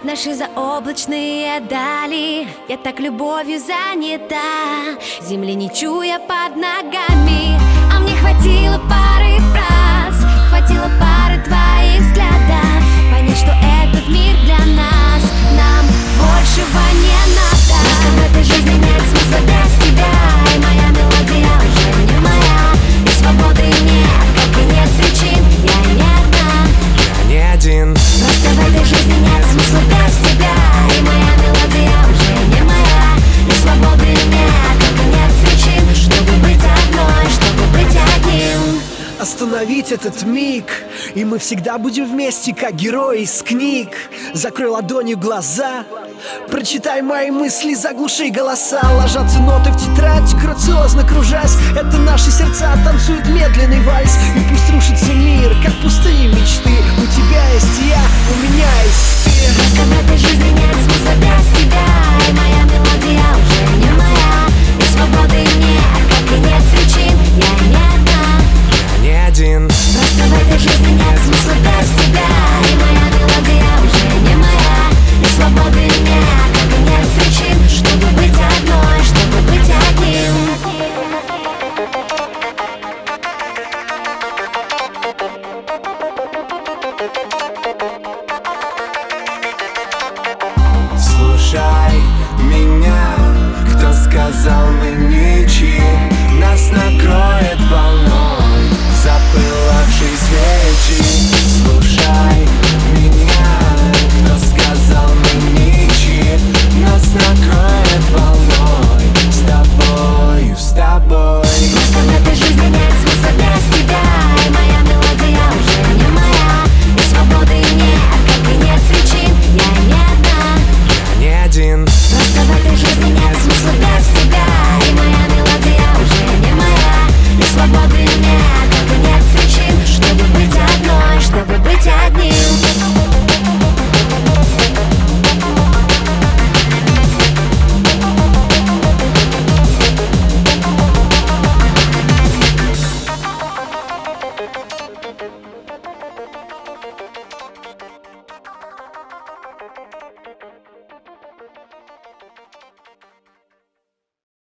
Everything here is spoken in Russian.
наши заоблачные дали. Я так любовью занята, земли не чуя под ногами. А мне хватило пары фраз, хватило пары твоих взглядов понять, что этот мир для нас, нам большего не надо. Просто в этой жизни нет смысла без тебя, и моя мелодия уже не моя, и свободы нет, как и нет причин. Я не одна, я не один. просто в этой жизни нет смысла без тебя, и моя мелодия уже не моя, и свободы нет, как и нет причин, чтобы быть одной, чтобы быть одним. Остановить этот миг, и мы всегда будем вместе, как герои из книг. Закрой ладонью глаза, прочитай мои мысли, заглуши голоса. Ложатся ноты в тетрадь, грациозно кружась. Это наши сердца танцуют медленный вальс. И пусть рушится мир, как пустые мечты. У тебя есть я, у меня есть ты. Просто в этой жизни нет смысла без тебя, и моя мелодия уже не моя, и свободы нет, как и нет причин. Я не одна, я не один. просто в этой жизни нет смысла без тебя, и моя мелодия уже не моя, и свободы нет, как и нет причин, чтобы быть одной, чтобы быть одним. Слушай меня, кто сказал мы ничьи, нас накроет волной запылавшей свечи. Слушай